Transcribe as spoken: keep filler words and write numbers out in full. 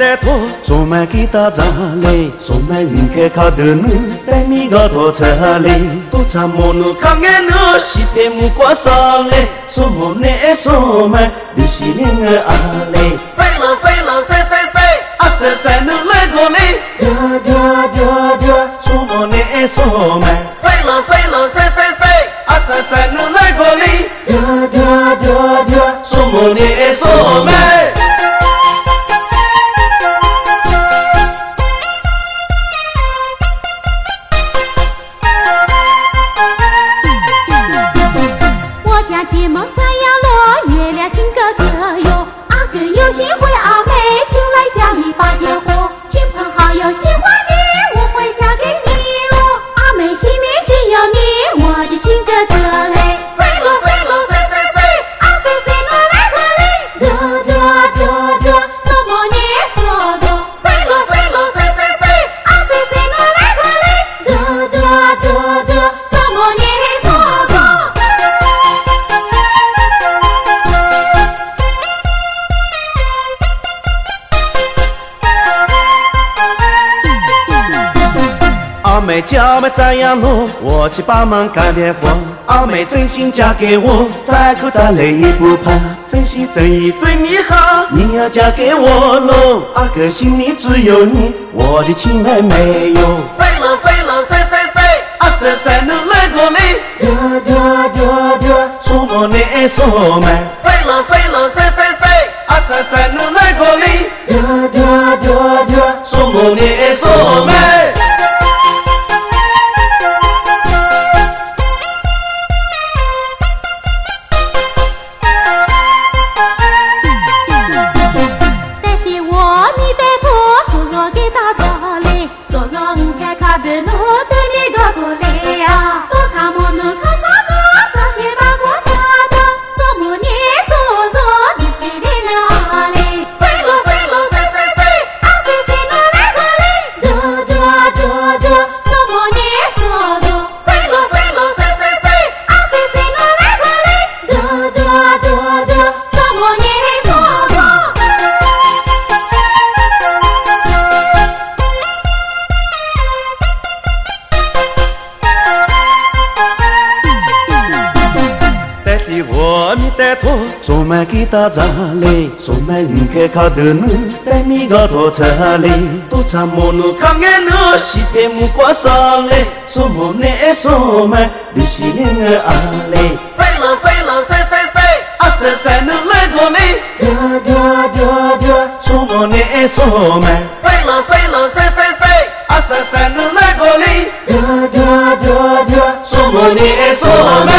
带托，做满给打仗嘞，做满唔开靠的路，带米个拖车嘞，都唱莫努康个路，西北木瓜沙嘞，做莫内做满，就是另个阿嘞， 塞喽塞喽塞塞塞， 阿塞塞努来过嘞，哒哒哒哒，做莫内做满， 塞喽塞喽塞塞塞， 阿塞塞努来过嘞，哒哒哒哒，做莫内做满。 天梦在呀落，月亮亲哥哥哟，阿哥有心回阿妹，就来家里把点火，亲朋好友喜欢你，我会嫁给你喽。阿妹心里只有你，我的亲哥哥嘞。 塞喽塞喽塞塞塞， 阿塞塞罗来个嘞，哒哒哒哒，什么你说说？ 塞喽塞喽塞塞塞， 阿塞塞罗来个嘞，哒哒哒哒，什么你说说？ 阿妹家没这样弄，我去帮忙干点活。阿妹真心嫁给我，再苦再累也不怕，真心真意对你好，你要嫁给我喽。阿哥心里只有你，我的亲妹妹哟。 塞喽塞喽塞塞塞， 阿塞塞努来过嘞，哒哒哒哒，说我内说满， 塞喽塞喽塞塞塞， 阿塞塞努来过嘞，哒哒哒哒，说我内说满。我咪带托，做满给打仗嘞，做满唔开靠的路，带米个拖车嘞，都唱莫努康个路，西北木瓜沙嘞，做莫内做满，就是另个阿嘞， 塞喽塞喽塞塞塞， 阿塞塞努来过嘞，哒哒哒哒，做莫内做满， 塞喽塞喽塞塞塞， 阿塞塞努来过嘞，哒哒哒哒，做莫内做满。